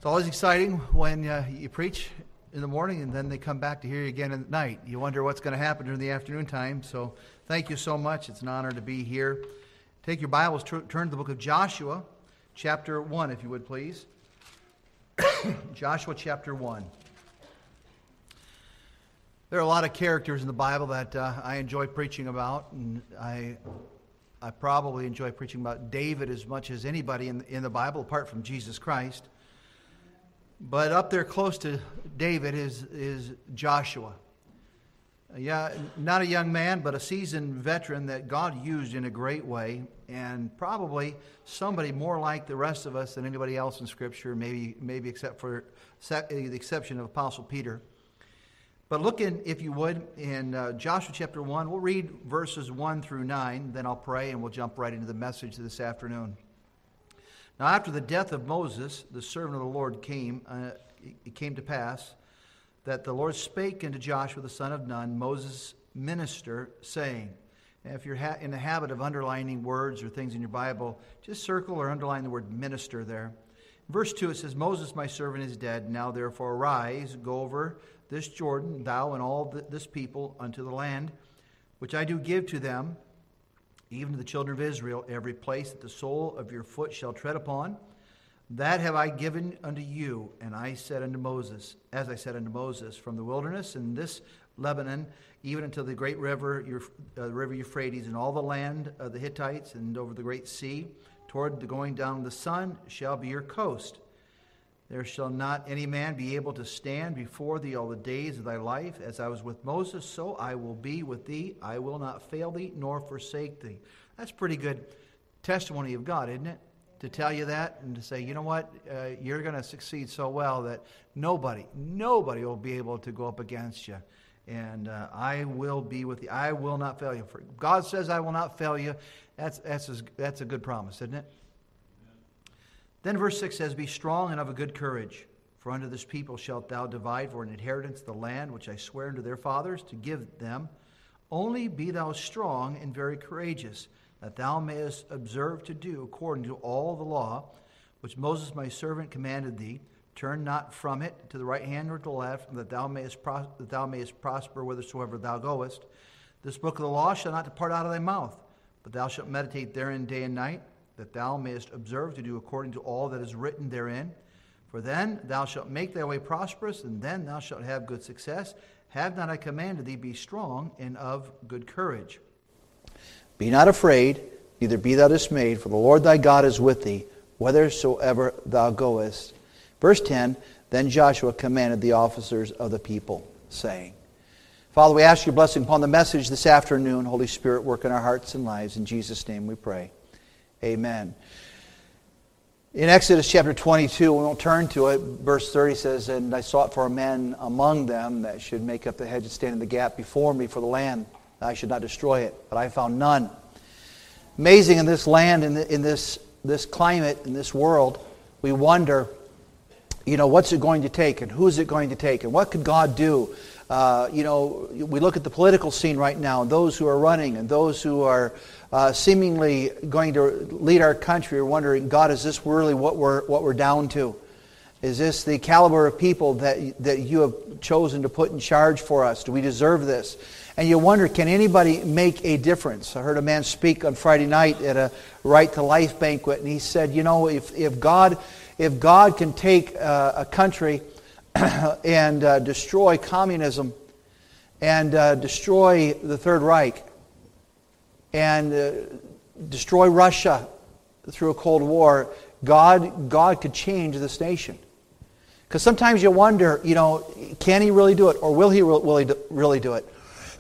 It's always exciting when you preach in the morning and then they come back to hear you again at night. You wonder what's going to happen during the afternoon time. So thank you so much. It's an honor to be here. Take your Bibles, turn to the book of Joshua, chapter 1, if you would please. Joshua chapter 1. There are a lot of characters in the Bible that I enjoy preaching about, and I probably enjoy preaching about David as much as anybody in the Bible, apart from Jesus Christ. But up there close to David is Joshua. Not a young man, but a seasoned veteran that God used in a great way, and probably somebody more like the rest of us than anybody else in Scripture, maybe except for the exception of Apostle Peter. But look in, if you would, in Joshua chapter 1. We'll read verses 1 through 9, then I'll pray and we'll jump right into the message this afternoon. Now after the death of Moses, the servant of the Lord it came to pass that the Lord spake unto Joshua the son of Nun, Moses' minister, saying, and if you're in the habit of underlining words or things in your Bible, just circle or underline the word minister there. In verse 2 it says, Moses my servant is dead, now therefore arise, go over this Jordan, thou and all this people, unto the land which I do give to them, even to the children of Israel, every place that the sole of your foot shall tread upon, that have I given unto you. And I said unto Moses, as I said unto Moses, from the wilderness and this Lebanon, even unto the great river, the river Euphrates, and all the land of the Hittites, and over the great sea, toward the going down of the sun, shall be your coast. There shall not any man be able to stand before thee all the days of thy life. As I was with Moses, so I will be with thee. I will not fail thee, nor forsake thee. That's pretty good testimony of God, isn't it? To tell you that and to say, you know what, you're going to succeed so well that nobody will be able to go up against you. And I will be with you. I will not fail you. For God says I will not fail you. That's a good promise, isn't it? Then verse 6 says, be strong and of a good courage, for unto this people shalt thou divide for an inheritance the land which I swear unto their fathers to give them. Only be thou strong and very courageous, that thou mayest observe to do according to all the law which Moses my servant commanded thee. Turn not from it to the right hand or to the left, that thou mayest prosper whithersoever thou goest. This book of the law shall not depart out of thy mouth, but thou shalt meditate therein day and night, that thou mayest observe to do according to all that is written therein. For then thou shalt make thy way prosperous, and then thou shalt have good success. Have not I commanded thee, be strong and of good courage. Be not afraid, neither be thou dismayed, for the Lord thy God is with thee, whithersoever thou goest. Verse 10, then Joshua commanded the officers of the people, saying, Father, we ask your blessing upon the message this afternoon. Holy Spirit, work in our hearts and lives. In Jesus' name we pray. Amen. In Exodus chapter 22, we won't turn to it, verse 30 says, and I sought for a man among them that should make up the hedge and stand in the gap before me for the land. I should not destroy it, but I found none. Amazing in this land, in this climate, in this world, we wonder, what's it going to take and who's it going to take and what could God do? We look at the political scene right now, and those who are running and those who are seemingly going to lead our country are wondering, God, is this really what we're down to? Is this the caliber of people that you have chosen to put in charge for us? Do we deserve this? And you wonder, can anybody make a difference? I heard a man speak on Friday night at a Right to Life banquet, and he said, if God can take a country and destroy communism and destroy the Third Reich and destroy Russia through a Cold War, God could change this nation. Because sometimes you wonder, can He really do it, or will He really do it?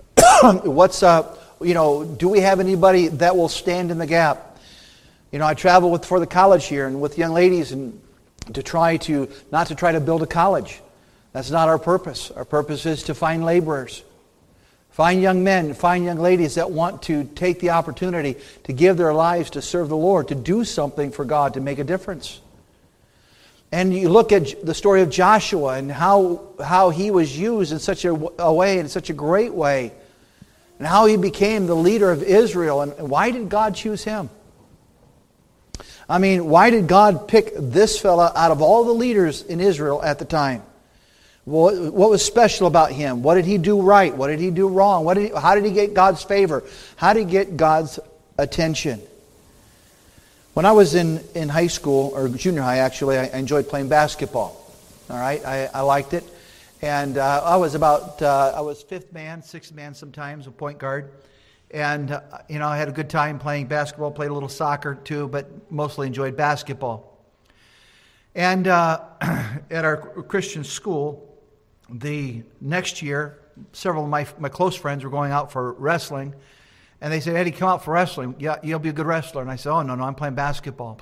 Do we have anybody that will stand in the gap? I travel for the college here and with young ladies and not to try to build a college. That's not our purpose. Our purpose is to find laborers. Find young men, find young ladies that want to take the opportunity to give their lives to serve the Lord, to do something for God, to make a difference. And you look at the story of Joshua and how he was used in such a way, in such a great way, and how he became the leader of Israel. And why did God choose him? I mean, why did God pick this fella out of all the leaders in Israel at the time? What was special about him? What did he do right? What did he do wrong? How did he get God's favor? How did he get God's attention? When I was in high school, or junior high actually, I enjoyed playing basketball. All right, I liked it. And I was fifth man, sixth man sometimes, a point guard. And, I had a good time playing basketball, played a little soccer too, but mostly enjoyed basketball. And at our Christian school, the next year, several of my close friends were going out for wrestling. And they said, Eddie, come out for wrestling. Yeah, you'll be a good wrestler. And I said, oh, no, I'm playing basketball.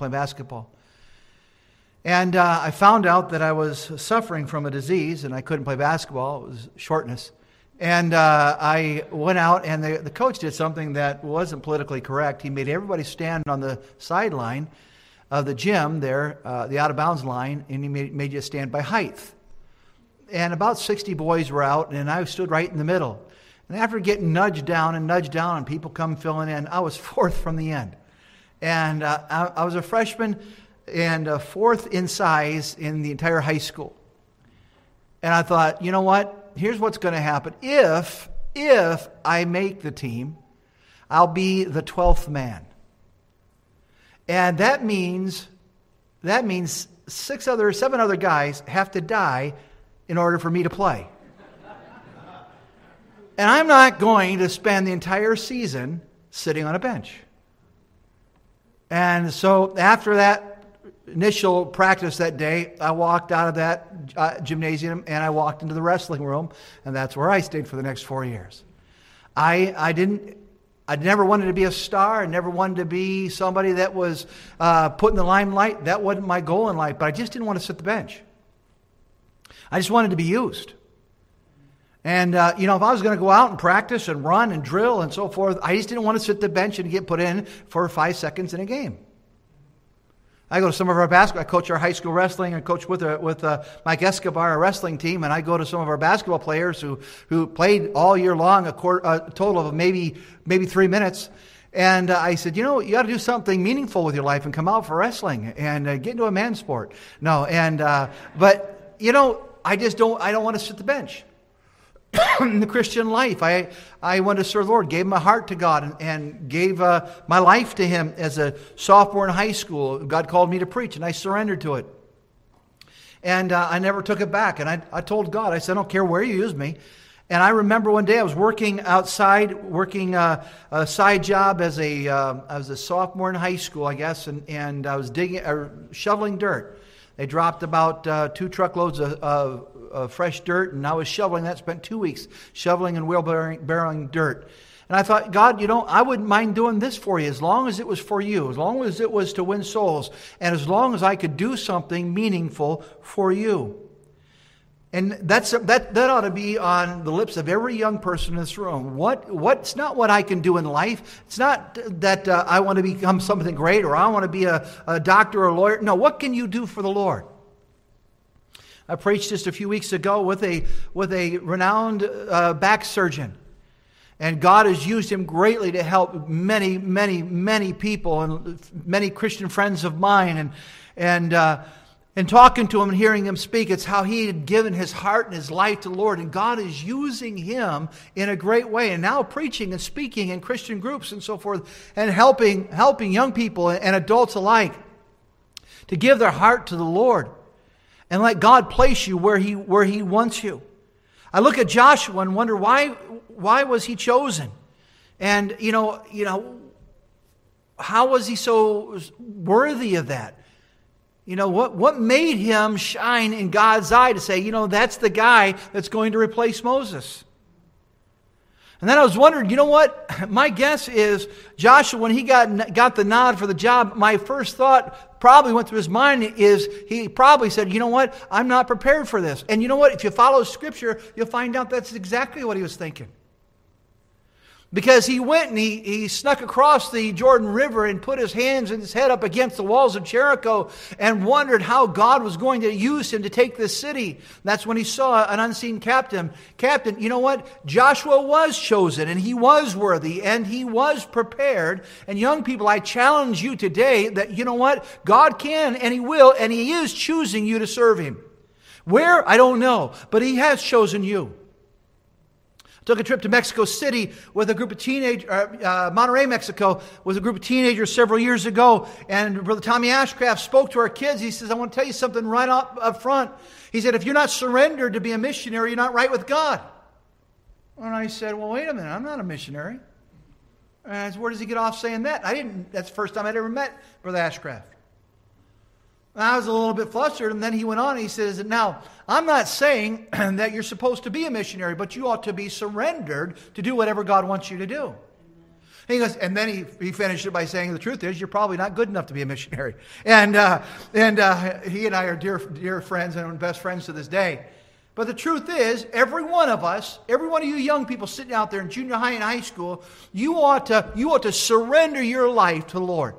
And I found out that I was suffering from a disease and I couldn't play basketball. It was shortness. And I went out and the coach did something that wasn't politically correct. He made everybody stand on the sideline of the gym there, the out-of-bounds line, and he made you stand by height. And about 60 boys were out, and I stood right in the middle. And after getting nudged down and people come filling in, I was fourth from the end. And I was a freshman and fourth in size in the entire high school. And I thought, you know what? Here's what's going to happen. If I make the team, I'll be the 12th man. And that means 7 other guys have to die in order for me to play. And I'm not going to spend the entire season sitting on a bench. And so after that initial practice that day, I walked out of that gymnasium and I walked into the wrestling room, and that's where I stayed for the next 4 years. I never wanted to be a star. I never wanted to be somebody that was put in the limelight. That wasn't my goal in life, but I just didn't want to sit the bench. I just wanted to be used. And, if I was going to go out and practice and run and drill and so forth, I just didn't want to sit the bench and get put in for 5 seconds in a game. I go to some of our basketball. I coach our high school wrestling and coach with Mike Escobar, our wrestling team, and I go to some of our basketball players who played all year long, a total of maybe 3 minutes. And I said, you got to do something meaningful with your life and come out for wrestling and get into a man's sport. No, but I don't want to sit the bench. In the Christian life, I wanted to serve the Lord, gave my heart to God and gave my life to Him as a sophomore in high school. God called me to preach, and I surrendered to it. And I never took it back. And I told God, I said, I don't care where you use me. And I remember one day I was working outside, working a side job I was a sophomore in high school, I guess, and I was shoveling dirt. They dropped about 2 truckloads of fresh dirt, and I was shoveling that. Spent 2 weeks shoveling and wheelbarrowing dirt. And I thought, God, I wouldn't mind doing this for you as long as it was for you, as long as it was to win souls, and as long as I could do something meaningful for you. And that ought to be on the lips of every young person in this room. It's not what I can do in life. It's not that I want to become something great or I want to be a doctor or a lawyer. No, what can you do for the Lord? I preached just a few weeks ago with a renowned back surgeon. And God has used him greatly to help many, many, many people and many Christian friends of mine. And talking to him and hearing him speak, it's how he had given his heart and his life to the Lord. And God is using him in a great way. And now preaching and speaking in Christian groups and so forth, and helping young people and adults alike to give their heart to the Lord and let God place you where He wants you. I look at Joshua and wonder why was he chosen? And how was he so worthy of that? What made him shine in God's eye to say, that's the guy that's going to replace Moses? And then I was wondering, my guess is Joshua, when he got the nod for the job, my first thought probably went through his mind is he probably said, I'm not prepared for this. And if you follow Scripture, you'll find out that's exactly what he was thinking. Because he went and he snuck across the Jordan River and put his hands and his head up against the walls of Jericho and wondered how God was going to use him to take this city. That's when he saw an unseen captain. You know what? Joshua was chosen and he was worthy and he was prepared. And young people, I challenge you today that, you know what? God can and he will and he is choosing you to serve him. Where? I don't know. But he has chosen you. Took a trip to Mexico City with a group of teenagers, Monterrey, Mexico, with a group of teenagers several years ago. And Brother Tommy Ashcraft spoke to our kids. He says, I want to tell you something right up front. He said, if you're not surrendered to be a missionary, you're not right with God. And I said, well, wait a minute, I'm not a missionary. And I said, where does he get off saying that? That's the first time I'd ever met Brother Ashcraft. And I was a little bit flustered, and then he went on and he says, now, I'm not saying that you're supposed to be a missionary, but you ought to be surrendered to do whatever God wants you to do. And he goes, and then he finished it by saying, the truth is, you're probably not good enough to be a missionary. And he and I are dear friends and best friends to this day. But the truth is, every one of us, every one of you young people sitting out there in junior high and high school, you ought to surrender your life to the Lord.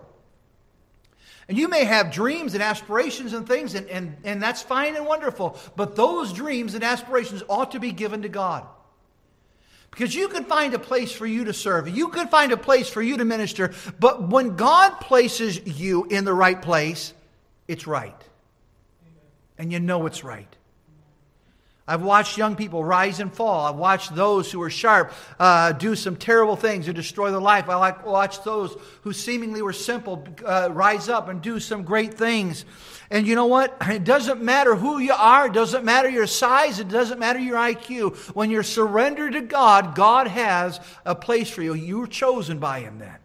And you may have dreams and aspirations and things, and that's fine and wonderful. But those dreams and aspirations ought to be given to God. Because you can find a place for you to serve. You can find a place for you to minister. But when God places you in the right place, it's right. And you know it's right. I've watched young people rise and fall. I've watched those who are sharp do some terrible things to destroy their life. I watched those who seemingly were simple rise up and do some great things. And you know what? It doesn't matter who you are. It doesn't matter your size. It doesn't matter your IQ. When you're surrendered to God, God has a place for you. You're chosen by Him then.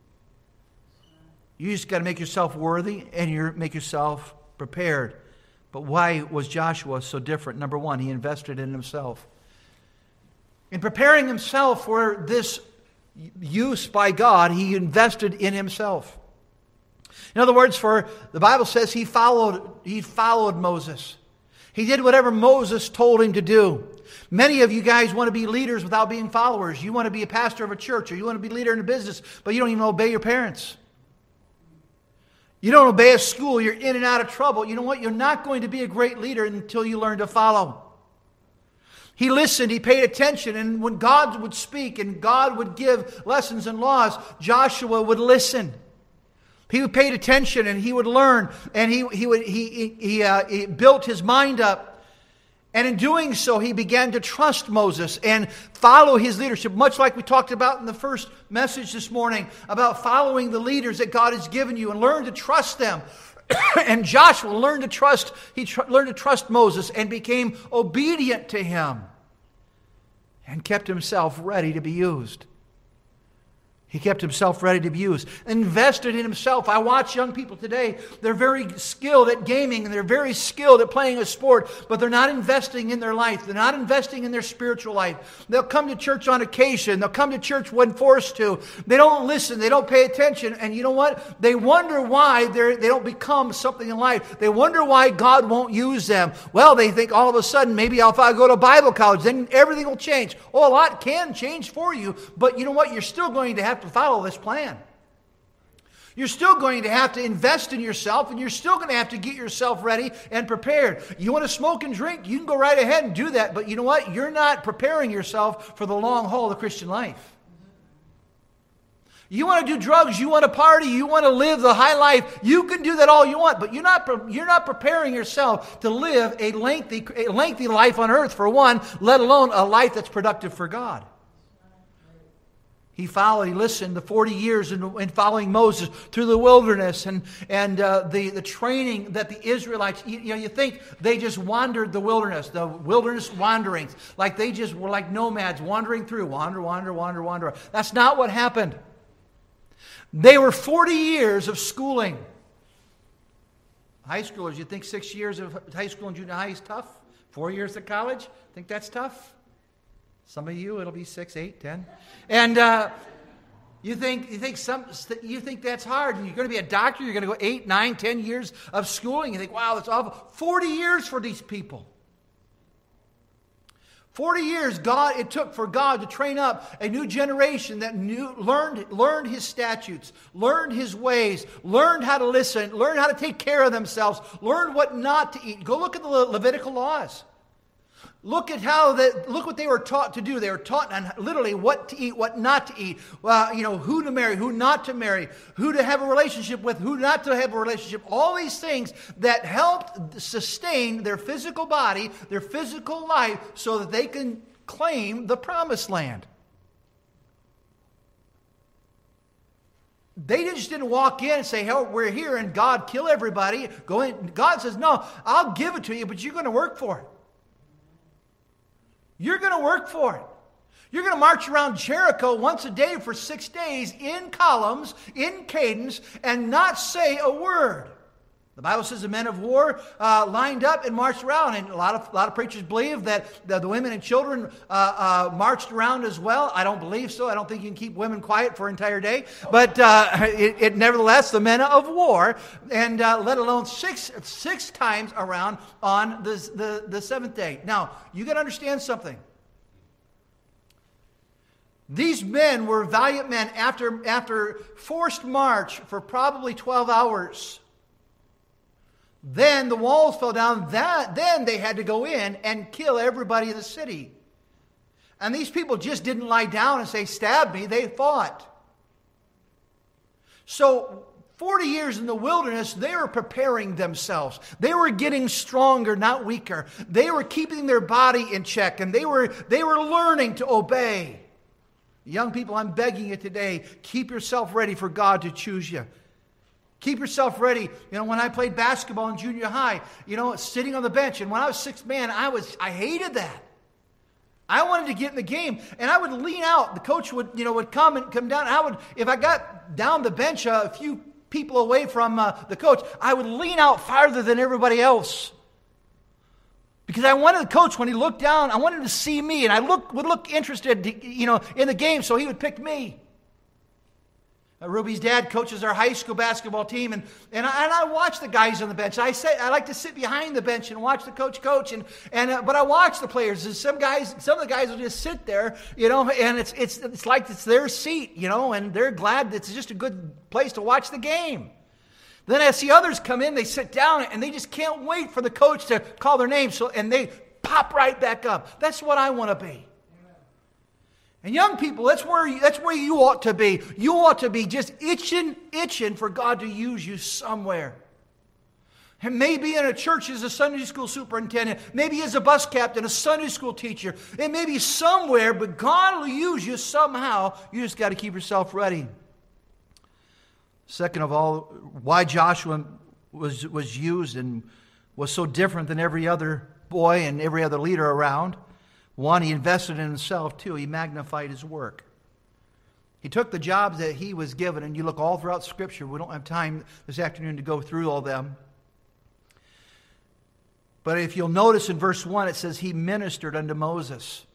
You just got to make yourself worthy and make yourself prepared. But why was Joshua so different? Number one, he invested in himself. In preparing himself for this use by God, he invested in himself. In other words, the Bible says he followed Moses. He did whatever Moses told him to do. Many of you guys want to be leaders without being followers. You want to be a pastor of a church, or you want to be a leader in a business, but you don't even obey your parents. You don't obey a school, you're in and out of trouble. You know what? You're not going to be a great leader until you learn to follow. He listened, he paid attention, and when God would speak and God would give lessons and laws, Joshua would listen. He paid attention and he would learn, and he built his mind up. And in doing so, he began to trust Moses and follow his leadership, much like we talked about in the first message this morning about following the leaders that God has given you and learn to trust them. And Joshua learned to trust. He learned to trust Moses and became obedient to him and kept himself ready to be used. He kept himself ready to be used. Invested in himself. I watch young people today. They're very skilled at gaming and they're very skilled at playing a sport, but they're not investing in their life. They're not investing in their spiritual life. They'll come to church on occasion. They'll come to church when forced to. They don't listen. They don't pay attention. And you know what? They wonder why they don't become something in life. They wonder why God won't use them. Well, they think all of a sudden, maybe if I go to Bible college, then everything will change. Oh, a lot can change for you, but you know what? You're still going to have to follow this plan. You're still going to have to invest in yourself, and you're still going to have to get yourself ready and prepared. You want to smoke and drink? You can go right ahead and do that, but you know what? You're not preparing yourself for the long haul of the Christian life. You want to do drugs, you want to party, you want to live the high life, you can do that all you want, but you're not preparing yourself to live a lengthy life on earth, for one, let alone a life that's productive for God. He listened the 40 years in following Moses through the wilderness and the training that the Israelites, you think they just wandered the wilderness wanderings, like they just were like nomads wandering through, wander. That's not what happened. They were 40 years of schooling. High schoolers, you think 6 years of high school and junior high is tough? 4 years of college? Think that's tough? Some of you, it'll be 6, 8, 10. And you think that's hard. And you're going to be a doctor. You're going to go 8, 9, 10 years of schooling. You think, wow, that's awful. 40 years for these people. 40 years it took for God to train up a new generation that learned His statutes, learned His ways, learned how to listen, learned how to take care of themselves, learned what not to eat. Go look at the Levitical laws. Look what they were taught to do. They were taught on literally what to eat, what not to eat. Who to marry, who not to marry, who to have a relationship with, who not to have a relationship. All these things that helped sustain their physical body, their physical life, so that they can claim the promised land. They just didn't walk in and say, "Hell, we're here," and God kill everybody. Go in. God says, "No, I'll give it to you, but you're going to work for it. You're going to work for it. You're going to march around Jericho once a day for 6 days in columns, in cadence, and not say a word." The Bible says the men of war lined up and marched around, and a lot of preachers believe that the women and children marched around as well. I don't believe so. I don't think you can keep women quiet for an entire day. But nevertheless, the men of war, and let alone six times around on the seventh day. Now, you got to understand something. These men were valiant men after forced march for probably 12 hours. Then the walls fell down. Then they had to go in and kill everybody in the city. And these people just didn't lie down and say, "Stab me." They fought. So 40 years in the wilderness, they were preparing themselves. They were getting stronger, not weaker. They were keeping their body in check, and they were learning to obey. Young people, I'm begging you today, keep yourself ready for God to choose you. Keep yourself ready. When I played basketball in junior high, sitting on the bench, and when I was sixth man, I hated that. I wanted to get in the game, and I would lean out. The coach would come down. And if I got down the bench a few people away from the coach, I would lean out farther than everybody else. Because I wanted the coach, when he looked down, I wanted him to see me, and I would look interested, in the game, so he would pick me. Ruby's dad coaches our high school basketball team, and I watch the guys on the bench. I like to sit behind the bench and watch the coach, but I watch the players. And some of the guys will just sit there, and it's like it's their seat, and they're glad it's just a good place to watch the game. Then I see others come in, they sit down, and they just can't wait for the coach to call their name, and they pop right back up. That's what I want to be. And young people, that's where you ought to be. You ought to be just itching for God to use you somewhere. And maybe in a church as a Sunday school superintendent, maybe as a bus captain, a Sunday school teacher. It may be somewhere, but God will use you somehow. You just got to keep yourself ready. Second of all, why Joshua was used and was so different than every other boy and every other leader around. One, he invested in himself. Two, he magnified his work. He took the jobs that he was given, and you look all throughout Scripture. We don't have time this afternoon to go through all them. But if you'll notice in verse 1, it says he ministered unto Moses.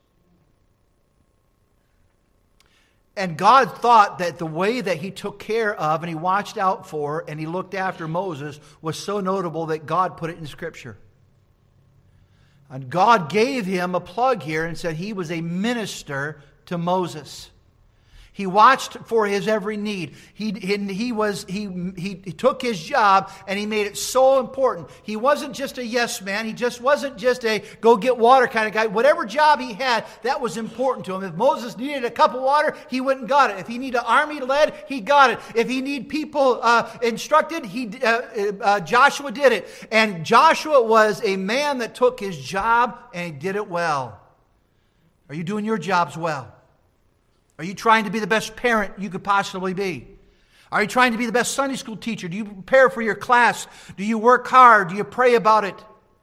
And God thought that the way that he took care of and he watched out for and he looked after Moses was so notable that God put it in Scripture. And God gave him a plug here and said he was a minister to Moses. He watched for his every need. He took his job and he made it so important. He wasn't just a yes man. He just wasn't just a go get water kind of guy. Whatever job he had, that was important to him. If Moses needed a cup of water, he went and got it. If he needed an army led, he got it. If he needed people instructed, Joshua did it. And Joshua was a man that took his job and he did it well. Are you doing your jobs well? Are you trying to be the best parent you could possibly be? Are you trying to be the best Sunday school teacher? Do you prepare for your class? Do you work hard? Do you pray about it?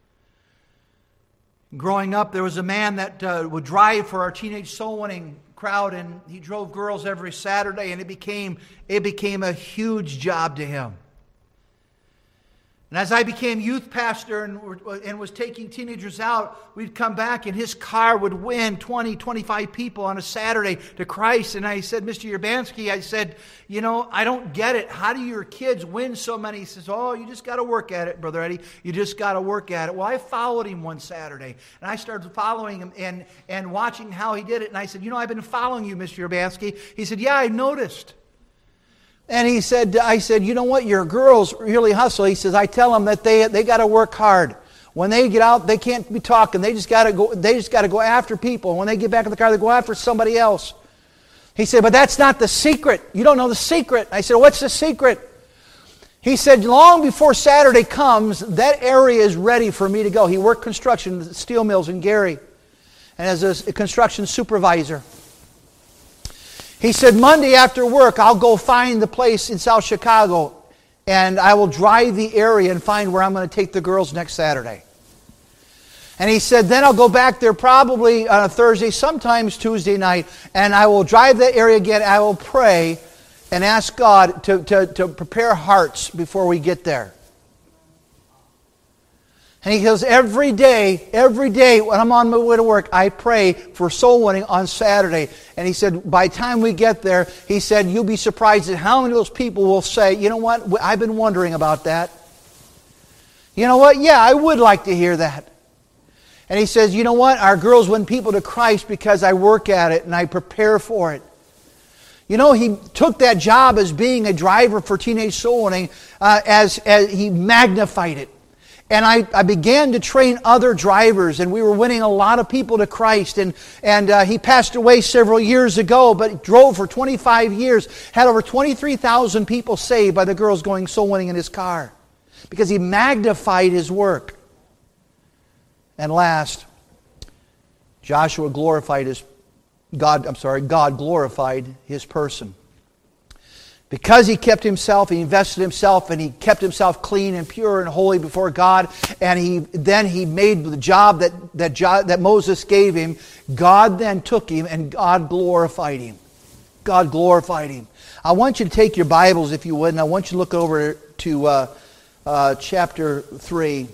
Growing up, there was a man that would drive for our teenage soul winning crowd, and he drove girls every Saturday, and it became a huge job to him. And as I became youth pastor and was taking teenagers out, we'd come back and his car would win 20, 25 people on a Saturday to Christ. And I said, Mr. Urbanski, I said, I don't get it. How do your kids win so many? He says, you just got to work at it, Brother Eddie. You just got to work at it. Well, I followed him one Saturday. And I started following him and watching how he did it. And I said, I've been following you, Mr. Urbanski. He said, yeah, I noticed. And I said, you know what, your girls really hustle. He says, I tell them that they got to work hard. When they get out, they can't be talking. They just got to go after people. When they get back in the car, they go after somebody else. He said, but that's not the secret. You don't know the secret. I said, what's the secret? He said, long before Saturday comes, that area is ready for me to go. He worked construction, steel mills in Gary, and as a construction supervisor. He said, Monday after work, I'll go find the place in South Chicago, and I will drive the area and find where I'm going to take the girls next Saturday. And he said, then I'll go back there probably on a Thursday, sometimes Tuesday night, and I will drive that area again. I will pray and ask God to prepare hearts before we get there. And he goes, every day when I'm on my way to work, I pray for soul winning on Saturday. And he said, by the time we get there, he said, you'll be surprised at how many of those people will say, you know what, I've been wondering about that. You know what, yeah, I would like to hear that. And he says, you know what, our girls win people to Christ because I work at it and I prepare for it. He took that job as being a driver for teenage soul winning as he magnified it. And I began to train other drivers, and we were winning a lot of people to Christ. And he passed away several years ago, but drove for 25 years, had over 23,000 people saved by the girls going soul winning in his car, because he magnified his work. And last, God glorified his person. Because he kept himself, he invested himself, and he kept himself clean and pure and holy before God, and he made the job that Moses gave him. God then took him, and God glorified him. God glorified him. I want you to take your Bibles, if you would, and I want you to look over to chapter 3.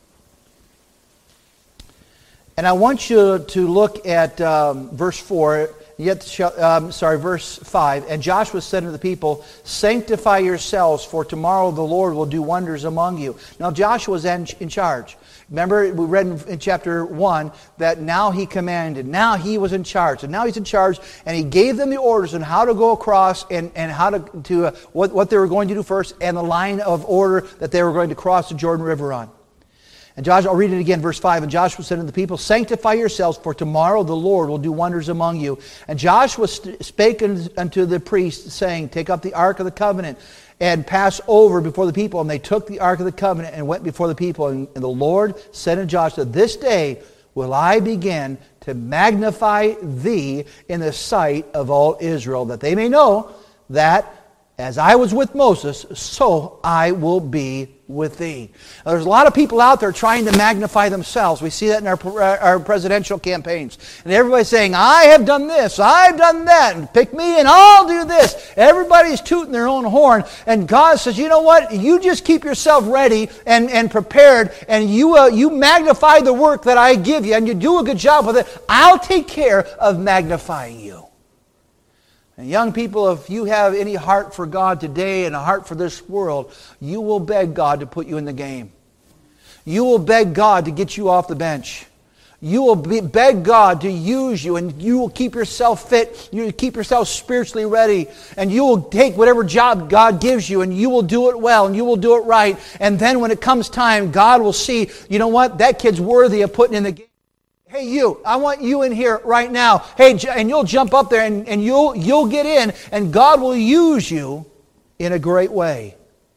And I want you to look at verse 4. Verse 5. And Joshua said to the people, sanctify yourselves, for tomorrow the Lord will do wonders among you. Now Joshua was in charge. Remember, we read in chapter 1 that now he commanded. Now he was in charge. And now he's in charge, and he gave them the orders on how to go across and how to what they were going to do first, and the line of order that they were going to cross the Jordan River on. And Joshua, I'll read it again, verse 5. And Joshua said to the people, sanctify yourselves, for tomorrow the Lord will do wonders among you. And Joshua spake unto the priests, saying, take up the ark of the covenant, and pass over before the people. And they took the ark of the covenant, and went before the people. And the Lord said unto Joshua, this day will I begin to magnify thee in the sight of all Israel, that they may know that as I was with Moses, so I will be with thee. Now, there's a lot of people out there trying to magnify themselves. We see that in our presidential campaigns. And everybody's saying, I have done this, I've done that, and pick me and I'll do this. Everybody's tooting their own horn. And God says, you know what? You just keep yourself ready and prepared, and you magnify the work that I give you, and you do a good job with it. I'll take care of magnifying you. And young people, if you have any heart for God today and a heart for this world, you will beg God to put you in the game. You will beg God to get you off the bench. You will beg God to use you, and you will keep yourself fit. You will keep yourself spiritually ready, and you will take whatever job God gives you, and you will do it well, and you will do it right. And then when it comes time, God will see, you know what, that kid's worthy of putting in the game. Hey, you, I want you in here right now. Hey, and you'll jump up there and you'll get in, and God will use you in a great way.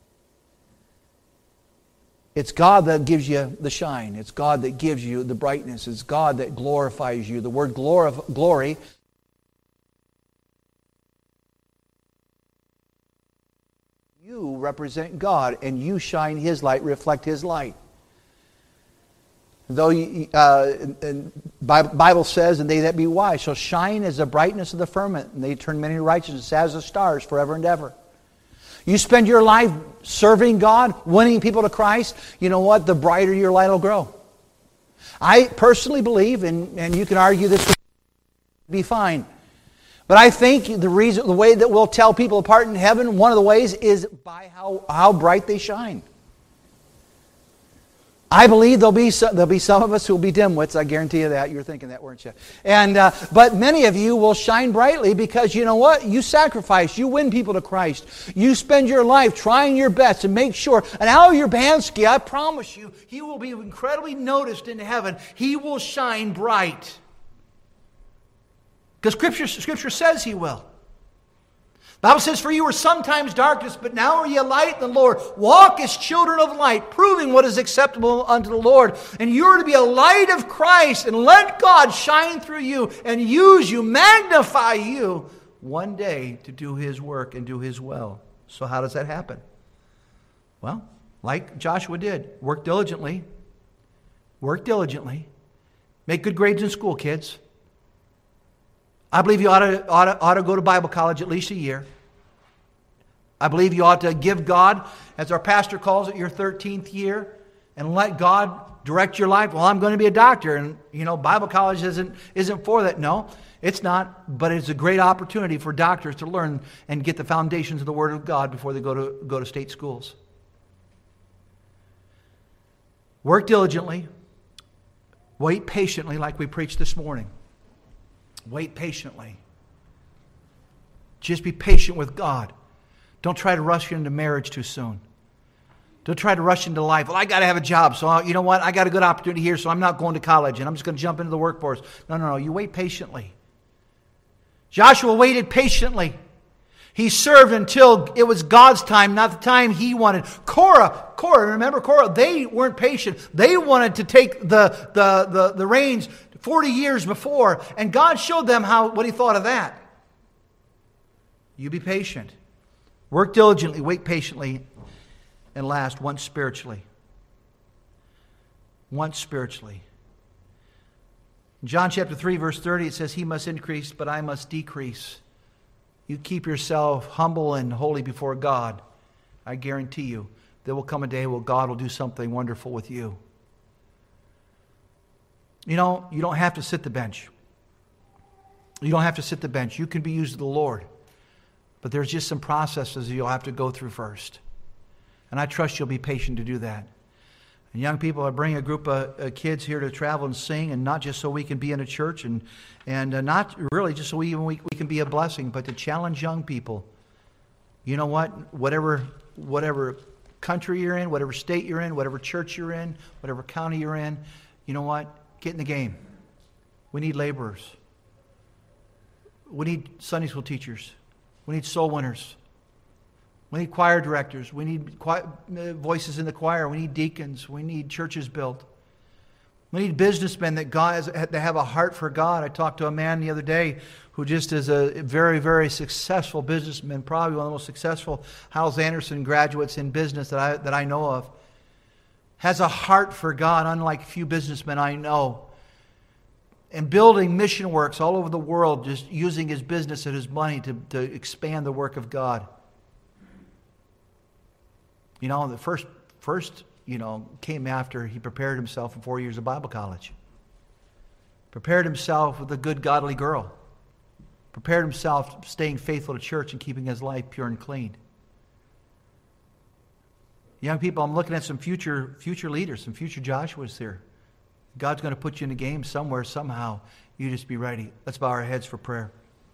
It's God that gives you the shine. It's God that gives you the brightness. It's God that glorifies you. The word glory. You represent God, and you shine His light, reflect His light. Though the Bible says, and they that be wise shall shine as the brightness of the firmament, and they turn many to righteousness as the stars forever and ever. You spend your life serving God, winning people to Christ, you know what? The brighter your light will grow. I personally believe, and you can argue this would be fine, but I think the way that we'll tell people apart in heaven, one of the ways is by how bright they shine. I believe there'll be some of us who will be dimwits. I guarantee you that. You were thinking that, weren't you? But many of you will shine brightly because you know what? You sacrifice. You win people to Christ. You spend your life trying your best to make sure. And Al Urbanski, I promise you, he will be incredibly noticed in heaven. He will shine bright. Because Scripture says he will. The Bible says, for you were sometimes darkness, but now are ye light in the Lord. Walk as children of light, proving what is acceptable unto the Lord. And you are to be a light of Christ, and let God shine through you and use you, magnify you one day to do His work and do His will. So how does that happen? Well, like Joshua did, work diligently. Work diligently. Make good grades in school, kids. I believe you ought to go to Bible college at least a year. I believe you ought to give God, as our pastor calls it, your 13th year, and let God direct your life. Well, I'm going to be a doctor, and Bible college isn't for that. No, it's not. But it's a great opportunity for doctors to learn and get the foundations of the Word of God before they go to state schools. Work diligently. Wait patiently, like we preached this morning. Wait patiently. Just be patient with God. Don't try to rush into marriage too soon. Don't try to rush into life. Well, I got to have a job, so you know what? I got a good opportunity here, so I'm not going to college, and I'm just going to jump into the workforce. No. You wait patiently. Joshua waited patiently. He served until it was God's time, not the time he wanted. Korah, remember Korah? They weren't patient. They wanted to take the reins 40 years before, and God showed them what He thought of that. You be patient. Work diligently, wait patiently, and last, once spiritually. Once spiritually. In John chapter 3, verse 30, it says, He must increase, but I must decrease. You keep yourself humble and holy before God. I guarantee you, there will come a day where God will do something wonderful with you. You don't have to sit the bench. You don't have to sit the bench. You can be used of the Lord. But there's just some processes you'll have to go through first. And I trust you'll be patient to do that. And young people, I bring a group of kids here to travel and sing, and not just so we can be in a church, and not really just so we can be a blessing, but to challenge young people. You know what? Whatever country you're in, whatever state you're in, whatever church you're in, whatever county you're in, you know what? Get in the game. We need laborers. We need Sunday school teachers. We need soul winners. We need choir directors. We need voices in the choir. We need deacons. We need churches built. We need businessmen that have a heart for God. I talked to a man the other day who just is a very, very successful businessman, probably one of the most successful Howells Anderson graduates in business that I know of. Has a heart for God, unlike few businessmen I know. And building mission works all over the world, just using his business and his money to expand the work of God. The first came after he prepared himself for 4 years of Bible college. Prepared himself with a good, godly girl. Prepared himself staying faithful to church and keeping his life pure and clean. Young people, I'm looking at some future leaders, some future Joshuas here. God's going to put you in the game somewhere, somehow. You just be ready. Let's bow our heads for prayer.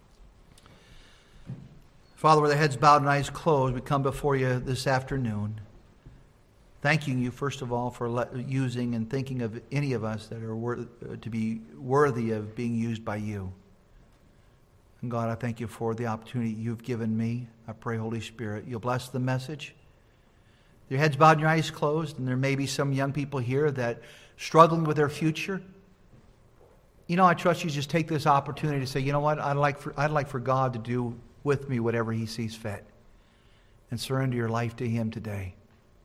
Father, with our heads bowed and eyes closed, we come before you this afternoon, thanking you, first of all, for using and thinking of any of us that are to be worthy of being used by you. And God, I thank you for the opportunity you've given me. I pray, Holy Spirit, you'll bless the message. Your heads bowed and your eyes closed, and there may be some young people here that struggling with their future. I trust you just take this opportunity to say, you know what, I'd like for God to do with me whatever He sees fit, and surrender your life to Him today.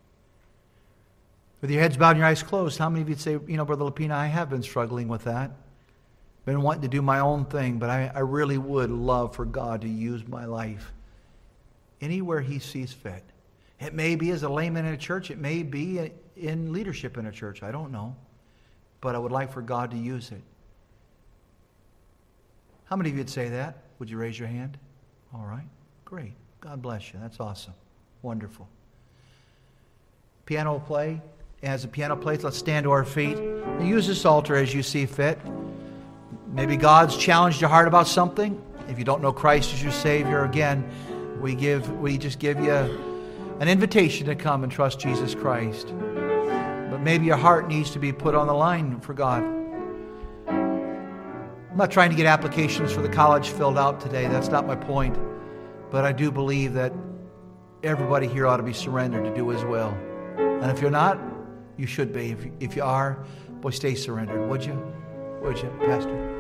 With your heads bowed and your eyes closed, how many of you would say, Brother Lapina, I have been struggling with that. Been wanting to do my own thing, but I really would love for God to use my life anywhere He sees fit. It may be as a layman in a church. It may be in leadership in a church. I don't know. But I would like for God to use it. How many of you would say that? Would you raise your hand? All right. Great. God bless you. That's awesome. Wonderful. Piano will play. As the piano plays, let's stand to our feet. And use this altar as you see fit. Maybe God's challenged your heart about something. If you don't know Christ as your Savior, again, we just give you an invitation to come and trust Jesus Christ. But maybe your heart needs to be put on the line for God. I'm not trying to get applications for the college filled out today. That's not my point. But I do believe that everybody here ought to be surrendered to do His will. And if you're not, you should be. If you are, boy, stay surrendered. Would you? Would you, Pastor?